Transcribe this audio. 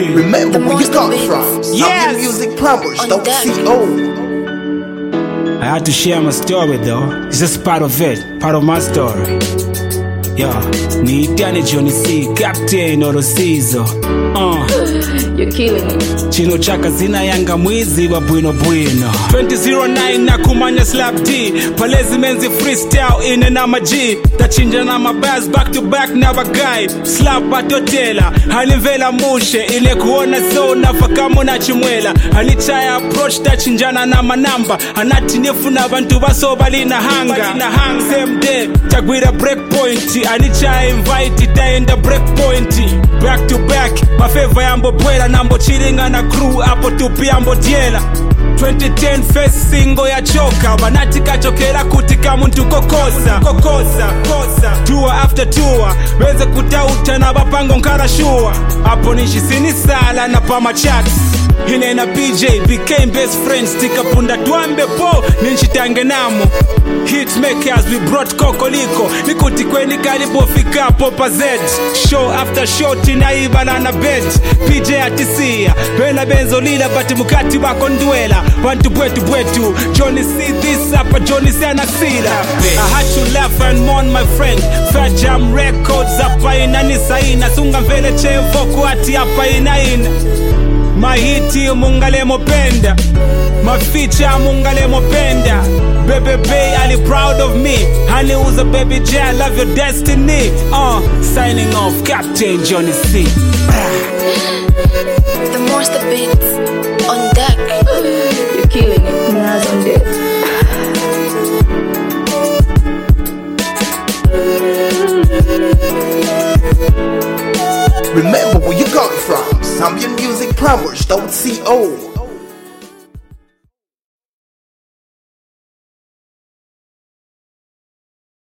C. Remember where you come from. Yes. Zambian Music Plumbers.co. I had to share my story though. It's just part of it, part of my story. Yeah, me Danny Johnny C, Captain Oro Caesar. You're killing me. Chino chaka zina yanga mwizi wa bwino bwino 2009 na kumanya slap D Palezi menzi freestyle ine na maji Tachinja na mabaz back to back na bagay Slap batotela Halimvela mushe ile kuona so nafakamo na chimwela Halichaya approach tachinjana na manamba Hanati nifu na bantu baso bali na hanga Same day tagwira breakpoint Halichaya invite itaenda breakpoint Back to back mafeva yambo bwela Nambo chilinga na crew hapo tupi ambo diela 2010 first single ya choka Banati kachokera kutika muntu kokosa Tour after tour Beze kutauta na bapango nkara shua Hapo nishi sinisala na pama chats Hine na PJ became best friends Tika punda tuambe po ninchitange namo Hitmakers we brought kokoliko Nikuti kweni kalipo fika popa Z Show after show tinaiba na bed PJ atisia Bena benzo lila bati mukati wako ndwela Wantu bwetu Johnny see this hapa Johnny see anasila I had to laugh and mourn my friend Fair Jam Records hapa inanisaina Sunga mvele chevo kuati hapa inaina Mahiti mungale mopenda Maficha mungale mopenda Baby Bay ali proud of me Honey was a baby J I love your destiny Signing off Captain Johnny C The monster beats on deck. You're killing it. Nas on deck. Remember where you come from. Zambian Music Plumbers.co.